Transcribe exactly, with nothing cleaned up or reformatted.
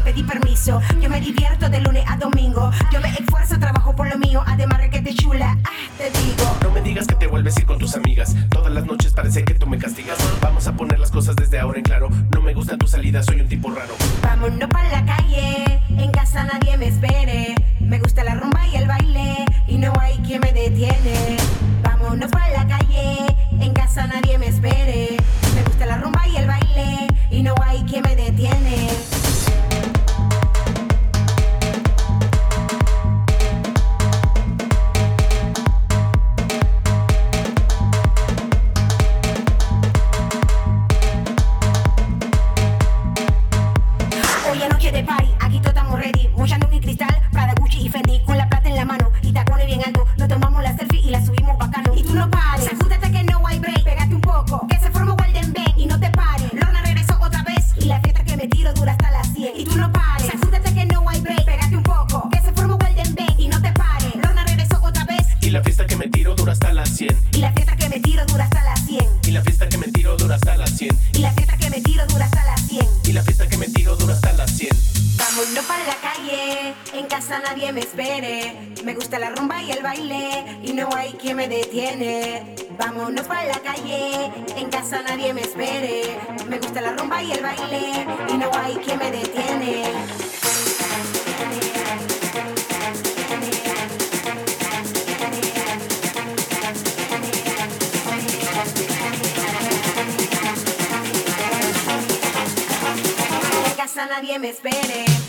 pedir permiso. Yo me divierto de lunes a domingo. Yo me esfuerzo, trabajo por lo mío. Además de que te chula, ah, te digo. No me digas que te vuelves a ir con tus amigas. Todas las noches parece que tú me castigas. Vamos a poner las cosas desde ahora en claro. No me gustan tus salidas, soy un tipo raro. Vámonos para la calle, en casa nadie me espere. Me gusta la rumba y el baile, y no hay quien me detiene. Vámonos para la calle, en casa nadie me espere. Me gusta la rumba y el baile, y no hay quien me detiene. Hoy es noche de party, aquí todos estamos ready. Mucha luz y cristal, Prada, Gucci y Fendi. Con la plata en la mano y tacones bien alto. Nos tomamos la selfie y la subimos bacano. Y tú no pares, sacúdete que no hay break. Pégate un poco, que se formó Golden Bang. Y no te pares, Lorna regresó otra vez. Y la fiesta que me tiro dura hasta las cien. Y tú no pares, sacúdete que no hay break. Pégate un poco, que se formó Golden Bang. Y no te pares, Lorna regresó otra vez. Y la fiesta que me tiro dura hasta las cien. Y la fiesta que me tiro dura hasta las cien. Y la fiesta que me tiro dura hasta las cien. Y la fiesta que me tiro dura hasta las cien. Y la fiesta que me tiro dura hasta las cien. Vámonos para la calle, en casa nadie me espere. Me gusta la rumba y el baile, y no hay quien me detiene. Vámonos para la calle, en casa nadie me espere. Me gusta la rumba y el baile, y no hay quien me detiene. En casa nadie me espere.